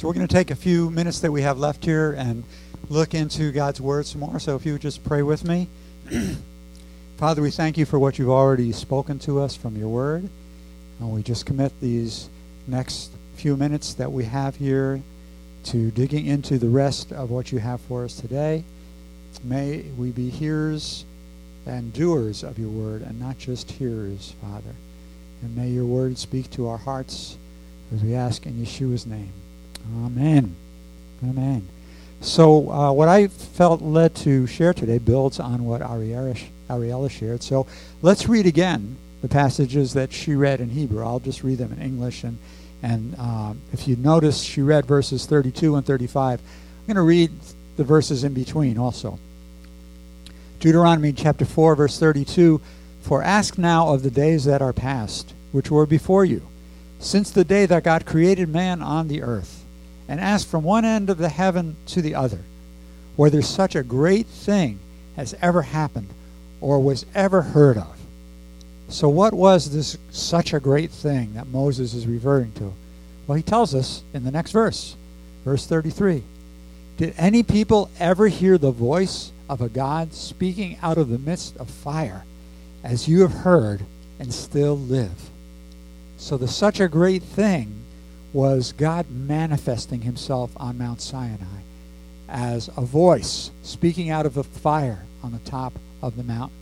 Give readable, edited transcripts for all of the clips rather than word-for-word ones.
So we're going to take a few minutes that we have left here and look into God's Word some more. So if you would just pray with me. Father, we thank you for what you've already spoken to us from your Word. And we just commit these next few minutes that we have here to digging into the rest of what you have for us today. May we be hearers and doers of your Word and not just hearers, Father. And may your Word speak to our hearts as we ask in Yeshua's name. Amen. Amen. So what I felt led to share today builds on what Ariella shared. So let's read again the passages that she read in Hebrew. I'll just read them in English. And if you notice, she read verses 32 and 35. I'm going to read the verses in between also. Deuteronomy chapter 4, verse 32, "For ask now of the days that are past, which were before you, since the day that God created man on the earth, and ask from one end of the heaven to the other, whether such a great thing has ever happened or was ever heard of." So what was this such a great thing that Moses is referring to? Well, he tells us in the next verse, verse 33. "Did any people ever hear the voice of a God speaking out of the midst of fire, as you have heard and still live?" So the such a great thing was God manifesting himself on Mount Sinai as a voice speaking out of the fire on the top of the mountain.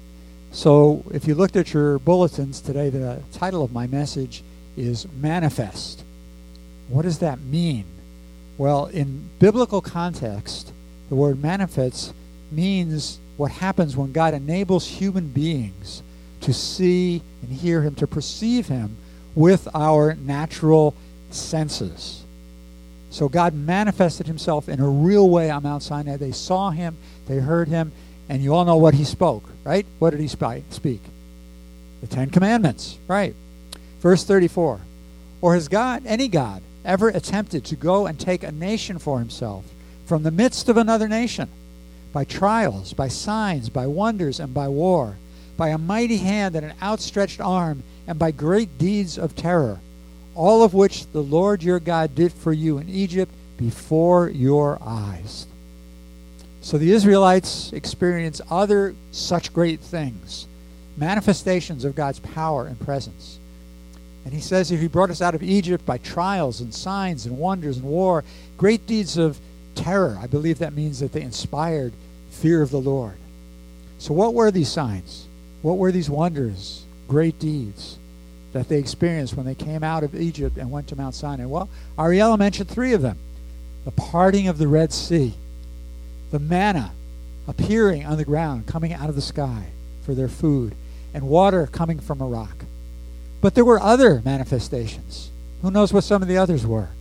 So if you looked at your bulletins today, the title of my message is Manifest. What does that mean? Well, in biblical context, the word manifest means what happens when God enables human beings to see and hear him, to perceive him with our natural senses. So God manifested himself in a real way on Mount Sinai. They saw him, they heard him, and you all know what he spoke, right? What did he speak? The Ten Commandments, right? Verse 34, "Or has God, any God, ever attempted to go and take a nation for himself from the midst of another nation, by trials, by signs, by wonders, and by war, by a mighty hand and an outstretched arm, and by great deeds of terror, all of which the Lord your God did for you in Egypt before your eyes?" So the Israelites experienced other such great things, manifestations of God's power and presence. And he says he brought us out of Egypt by trials and signs and wonders and war, great deeds of terror. I believe that means that they inspired fear of the Lord. So what were these signs? What were these wonders, great deeds that they experienced when they came out of Egypt and went to Mount Sinai? Well, Ariella mentioned three of them. The parting of the Red Sea, the manna appearing on the ground, coming out of the sky for their food, and water coming from a rock. But there were other manifestations. Who knows what some of the others were?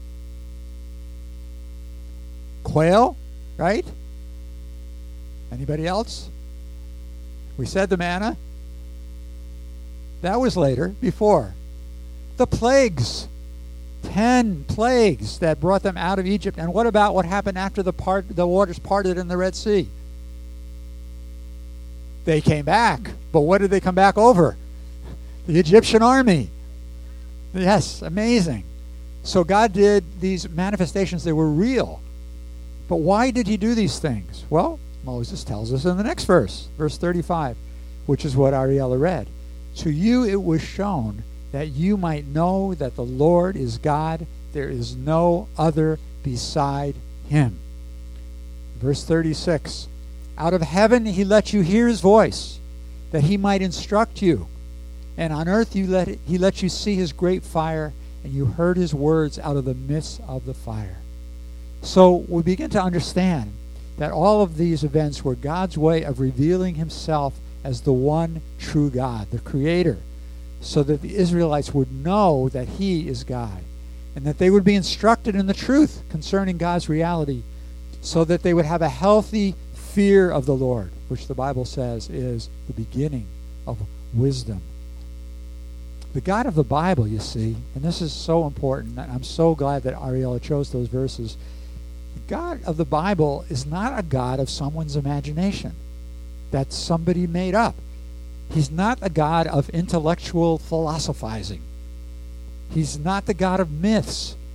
Quail, right? Anybody else? We said the manna. That was later, before. The plagues. 10 plagues that brought them out of Egypt. And what about what happened after the waters parted in the Red Sea? They came back. But what did they come back over? The Egyptian army. Yes, amazing. So God did these manifestations. They were real. But why did he do these things? Well, Moses tells us in the next verse, verse 35, which is what Ariella read. "To you it was shown that you might know that the Lord is God. There is no other beside him." Verse 36, "Out of heaven he let you hear his voice, that he might instruct you. And on earth he let you see his great fire, and you heard his words out of the midst of the fire." So we begin to understand that all of these events were God's way of revealing himself as the one true God, the Creator, so that the Israelites would know that he is God, and that they would be instructed in the truth concerning God's reality, so that they would have a healthy fear of the Lord, which the Bible says is the beginning of wisdom. The God of the Bible, you see, and this is so important, and I'm so glad that Ariella chose those verses. The God of the Bible is not a God of someone's imagination that somebody made up. He's not a God of intellectual philosophizing. He's not the God of myths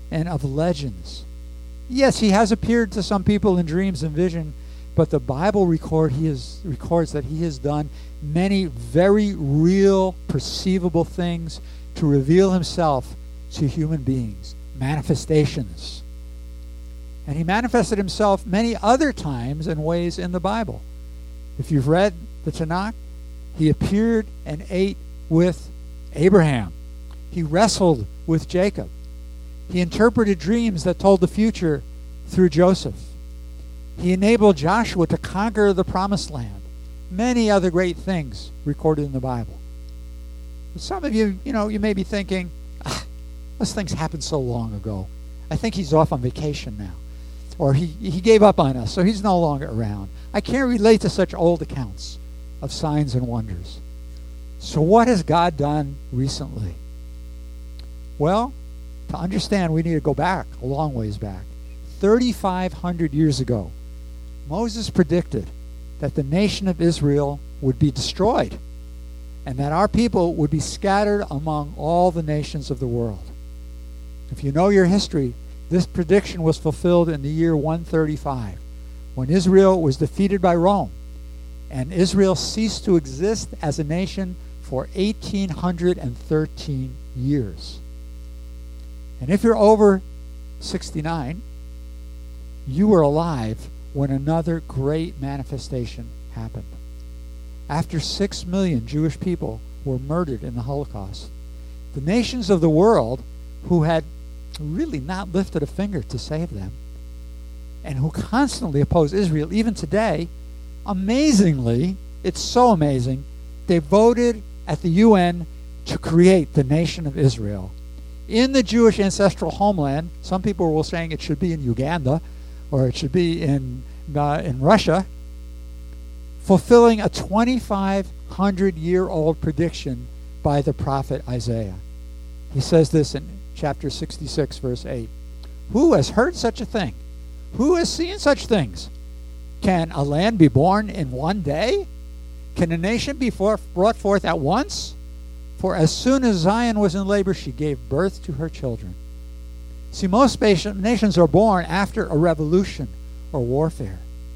and of legends. Yes, he has appeared to some people in dreams and vision, but the Bible records that he has done many very real, perceivable things to reveal himself to human beings, manifestations. And he manifested himself many other times and ways in the Bible. If you've read the Tanakh, he appeared and ate with Abraham. He wrestled with Jacob. He interpreted dreams that told the future through Joseph. He enabled Joshua to conquer the promised land. Many other great things recorded in the Bible. But some of you, you may be thinking, those things happened so long ago. I think he's off on vacation now. Or he gave up on us, so he's no longer around. I can't relate to such old accounts of signs and wonders. So what has God done recently? Well, to understand, we need to go back, a long ways back. 3,500 years ago, Moses predicted that the nation of Israel would be destroyed and that our people would be scattered among all the nations of the world. If you know your history, this prediction was fulfilled in the year 135, when Israel was defeated by Rome, and Israel ceased to exist as a nation for 1,813 years. And if you're over 69, you were alive when another great manifestation happened. After 6 million Jewish people were murdered in the Holocaust, the nations of the world, who had really not lifted a finger to save them, and who constantly oppose Israel, even today, amazingly, it's so amazing, they voted at the UN to create the nation of Israel. In the Jewish ancestral homeland, some people were saying it should be in Uganda, or it should be in Russia, fulfilling a 2,500-year-old prediction by the prophet Isaiah. He says this in chapter 66, verse 8. Who has heard such a thing? Who has seen such things? Can a land be born in one day? Can a nation be brought forth at once? For as soon as Zion was in labor, she gave birth to her children. See, most nations are born after a revolution or warfare.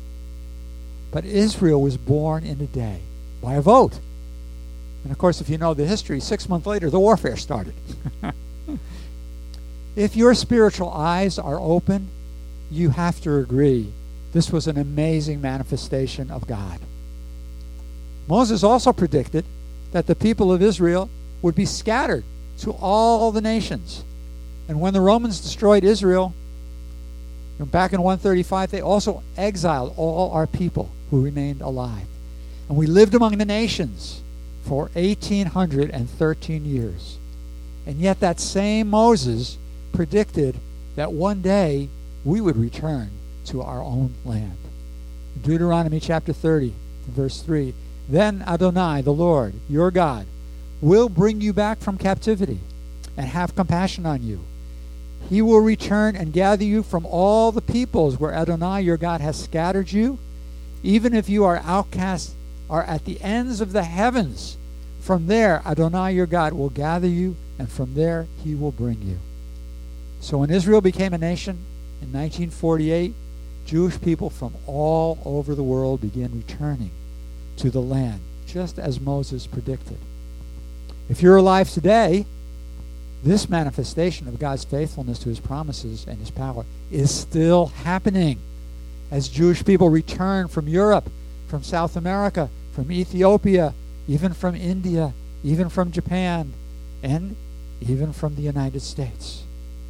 But Israel was born in a day by a vote. And of course, if you know the history, 6 months later, the warfare started. If your spiritual eyes are open, you have to agree this was an amazing manifestation of God. Moses also predicted that the people of Israel would be scattered to all the nations. And when the Romans destroyed Israel, back in 135, they also exiled all our people who remained alive. And we lived among the nations for 1,813 years. And yet that same Moses predicted that one day we would return to our own land. Deuteronomy chapter 30, verse 3. Then Adonai, the Lord, your God, will bring you back from captivity and have compassion on you. He will return and gather you from all the peoples where Adonai, your God, has scattered you. Even if you are outcasts, are at the ends of the heavens, from there Adonai, your God, will gather you, and from there he will bring you. So when Israel became a nation in 1948, Jewish people from all over the world began returning to the land, just as Moses predicted. If you're alive today, this manifestation of God's faithfulness to his promises and his power is still happening as Jewish people return from Europe, from South America, from Ethiopia, even from India, even from Japan, and even from the United States.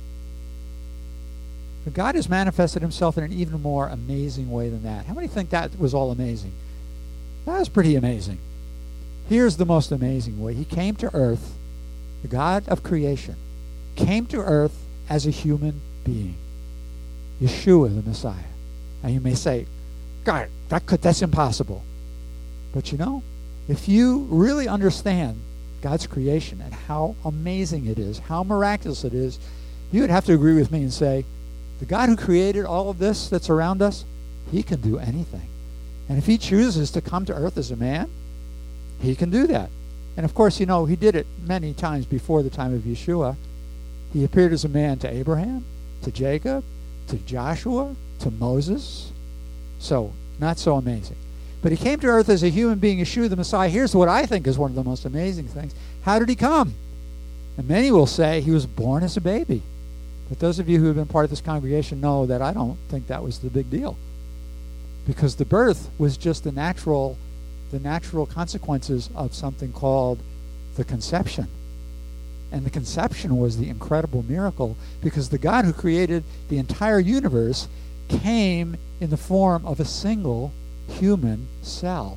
But God has manifested himself in an even more amazing way than that. How many think that was all amazing? That was pretty amazing. Here's the most amazing way. He came to earth, the God of creation, came to earth as a human being. Yeshua, the Messiah. Now you may say, God, that's impossible. But if you really understand God's creation and how amazing it is, how miraculous it is, you would have to agree with me and say, the God who created all of this that's around us, he can do anything. And if he chooses to come to earth as a man, he can do that. And of course, he did it many times before the time of Yeshua. He appeared as a man to Abraham. to Jacob, to Joshua, to Moses. So, not so amazing. But he came to earth as a human being, Yeshua the Messiah. Here's what I think is one of the most amazing things. How did he come? And many will say he was born as a baby. But those of you who have been part of this congregation know that I don't think that was the big deal. Because the birth was just the natural consequences of something called the conception. And the conception was the incredible miracle, because the God who created the entire universe came in the form of a single human cell.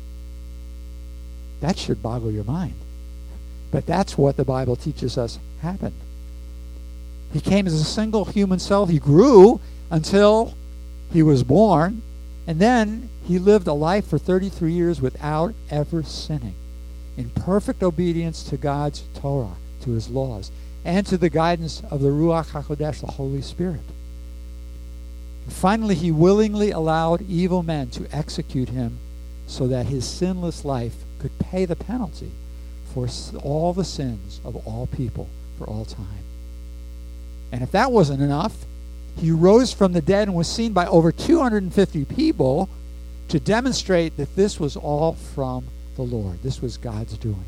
That should boggle your mind. But that's what the Bible teaches us happened. He came as a single human cell. He grew until he was born, and then he lived a life for 33 years without ever sinning, in perfect obedience to God's Torah, to his laws, and to the guidance of the Ruach HaKodesh, the Holy Spirit. And finally, he willingly allowed evil men to execute him so that his sinless life could pay the penalty for all the sins of all people for all time. And if that wasn't enough, he rose from the dead and was seen by over 250 people to demonstrate that this was all from the Lord. This was God's doing.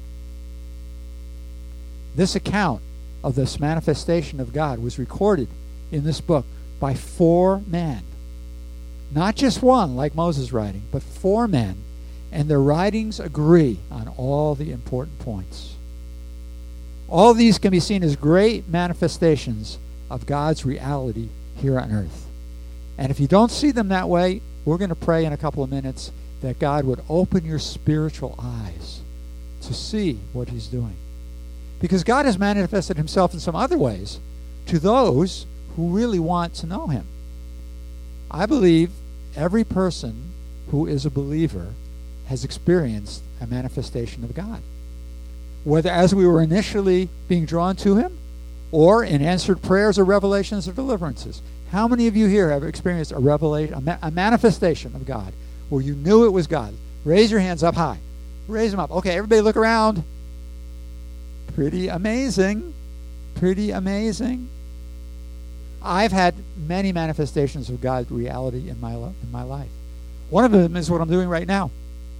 This account of this manifestation of God was recorded in this book by 4 men. Not just one, like Moses' writing, but 4 men. And their writings agree on all the important points. All these can be seen as great manifestations of God's reality here on earth. And if you don't see them that way, we're going to pray in a couple of minutes that God would open your spiritual eyes to see what he's doing. Because God has manifested himself in some other ways to those who really want to know him. I believe every person who is a believer has experienced a manifestation of God. Whether as we were initially being drawn to him, or in answered prayers or revelations or deliverances. How many of you here have experienced a revelation, a manifestation of God, where you knew it was God? Raise your hands up high. Raise them up. Okay, everybody look around. Pretty amazing. Pretty amazing. I've had many manifestations of God's reality in my life. One of them is what I'm doing right now.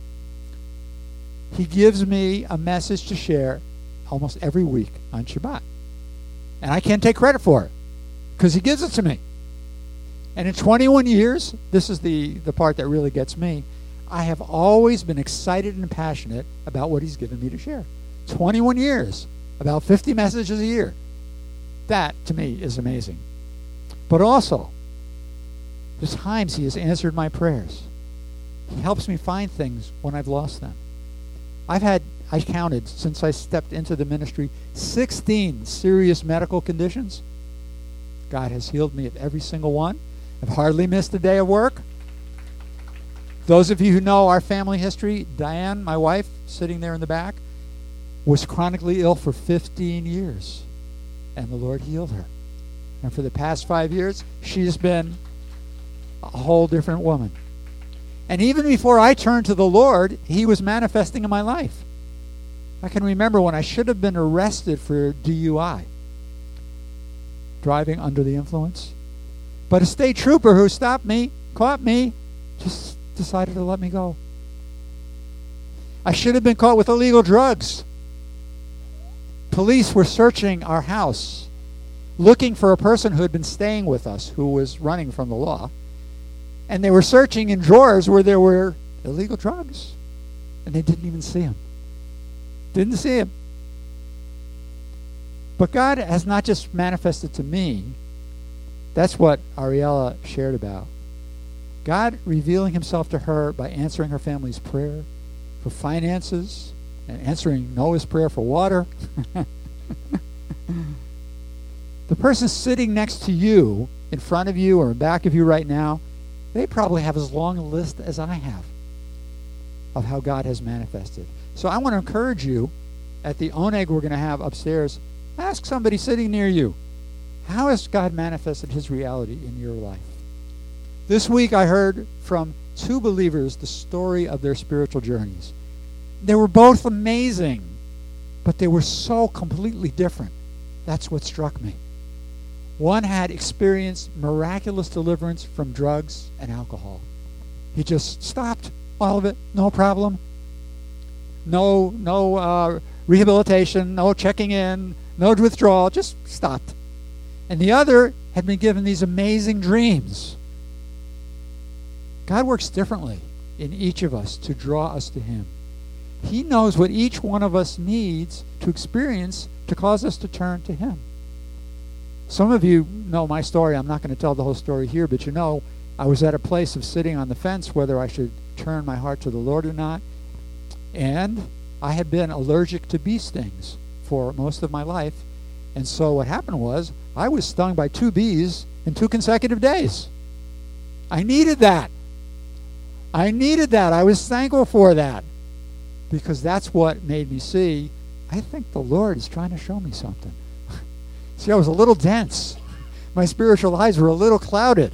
He gives me a message to share almost every week on Shabbat. And I can't take credit for it because he gives it to me. And in 21 years, this is the part that really gets me, I have always been excited and passionate about what he's given me to share. 21 years, about 50 messages a year. That, to me, is amazing. But also, there's times he has answered my prayers. He helps me find things when I've lost them. I counted, since I stepped into the ministry, 16 serious medical conditions. God has healed me of every single one. I've hardly missed a day of work. Those of you who know our family history, Diane, my wife, sitting there in the back, was chronically ill for 15 years. And the Lord healed her. And for the past 5 years, she's been a whole different woman. And even before I turned to the Lord, he was manifesting in my life. I can remember when I should have been arrested for DUI, driving under the influence. But a state trooper who stopped me, caught me, just decided to let me go. I should have been caught with illegal drugs. Police were searching our house, looking for a person who had been staying with us, who was running from the law. And they were searching in drawers where there were illegal drugs. And they didn't even see him. Didn't see him. But God has not just manifested to me. That's what Ariella shared about. God revealing himself to her by answering her family's prayer for finances and answering Noah's prayer for water. The person sitting next to you, in front of you or in back of you right now, they probably have as long a list as I have of how God has manifested. So I want to encourage you, at the oneg we're going to have upstairs, ask somebody sitting near you, how has God manifested his reality in your life? This week I heard from 2 believers the story of their spiritual journeys. They were both amazing, but they were so completely different. That's what struck me. One had experienced miraculous deliverance from drugs and alcohol. He just stopped all of it, no problem. No rehabilitation, no checking in, no withdrawal, just stopped. And the other had been given these amazing dreams. God works differently in each of us to draw us to him. He knows what each one of us needs to experience to cause us to turn to him. Some of you know my story. I'm not going to tell the whole story here, but you know I was at a place of sitting on the fence whether I should turn my heart to the Lord or not. And I had been allergic to bee stings for most of my life. And so what happened was I was stung by 2 bees in 2 consecutive days. I needed that. I was thankful for that, because that's what made me see, I think the Lord is trying to show me something. See, I was a little dense. My spiritual eyes were a little clouded.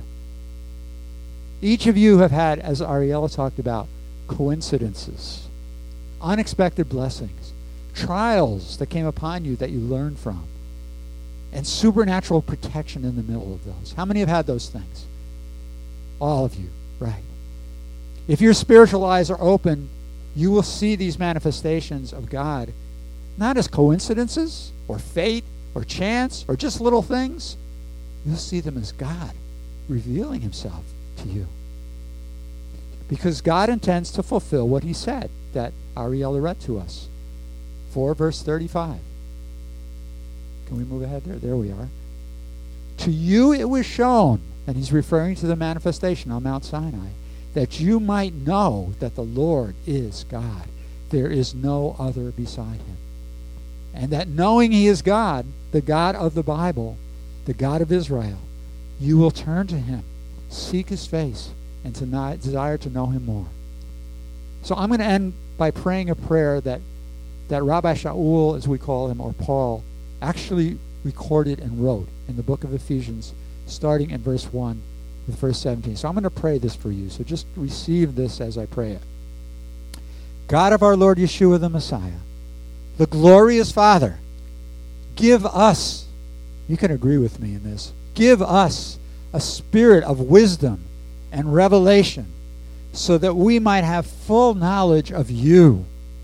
Each of you have had, as Ariella talked about, coincidences, unexpected blessings, trials that came upon you that you learned from, and supernatural protection in the middle of those. How many have had those things? All of you, right. If your spiritual eyes are open, you will see these manifestations of God not as coincidences or fate or chance or just little things. You'll see them as God revealing himself to you. Because God intends to fulfill what he said that Ariella read to us. 4 verse 35. Can we move ahead there? There we are. To you it was shown, and he's referring to the manifestation on Mount Sinai, that you might know that the Lord is God. There is no other beside him. And that knowing he is God, the God of the Bible, the God of Israel, you will turn to him, seek his face, and desire to know him more. So I'm going to end by praying a prayer that Rabbi Shaul, as we call him, or Paul, actually recorded and wrote in the book of Ephesians, starting in verse 1 with verse 17. So I'm going to pray this for you. So just receive this as I pray it. God of our Lord Yeshua the Messiah, the glorious Father, give us, you can agree with me in this, give us a spirit of wisdom and revelation so that we might have full knowledge of you.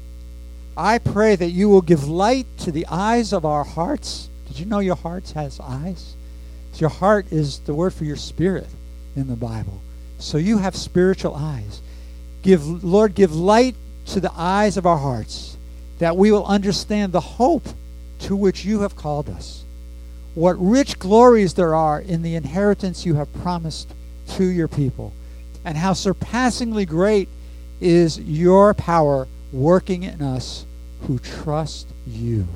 I pray that you will give light to the eyes of our hearts. Did you know your heart has eyes? So your heart is the word for your spirit in the Bible. So you have spiritual eyes. Lord, give light to the eyes of our hearts, that we will understand the hope to which you have called us. What rich glories there are in the inheritance you have promised to your people, and how surpassingly great is your power working in us who trust you.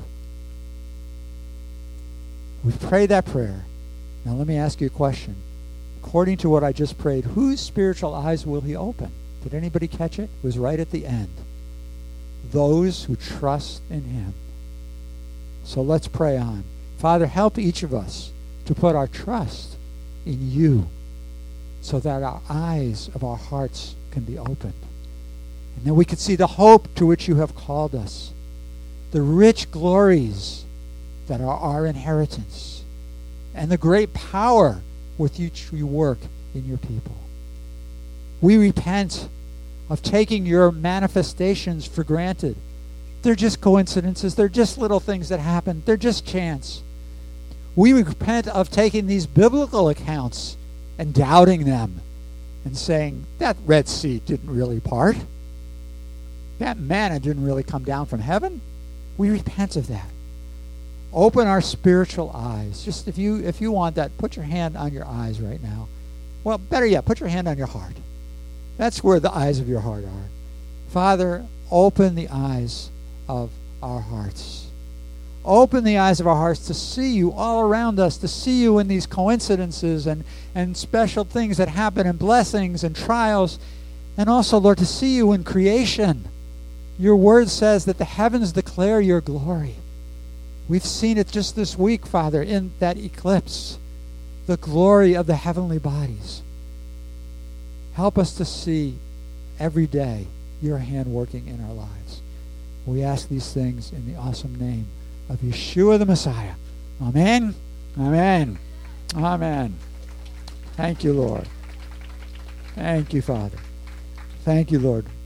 We've prayed that prayer. Now let me ask you a question. According to what I just prayed, whose spiritual eyes will he open? Did anybody catch it? It was right at the end. Those who trust in him. So let's pray on. Father, help each of us to put our trust in you so that our eyes of our hearts can be opened. And then we can see the hope to which you have called us, the rich glories that are our inheritance, and the great power with which you work in your people. We repent of taking your manifestations for granted. They're just coincidences. They're just little things that happen. They're just chance. We repent of taking these biblical accounts and doubting them and saying, that Red Sea didn't really part. That manna didn't really come down from heaven. We repent of that. Open our spiritual eyes. Just if you want that, put your hand on your eyes right now. Well, better yet, put your hand on your heart. That's where the eyes of your heart are. Father, open the eyes of our hearts. Open the eyes of our hearts to see you all around us, to see you in these coincidences and special things that happen, and blessings and trials, and also, Lord, to see you in creation. Your word says that the heavens declare your glory. We've seen it just this week, Father, in that eclipse, the glory of the heavenly bodies. Help us to see every day your hand working in our lives. We ask these things in the awesome name of Yeshua the Messiah. Amen. Amen. Amen. Thank you, Lord. Thank you, Father. Thank you, Lord.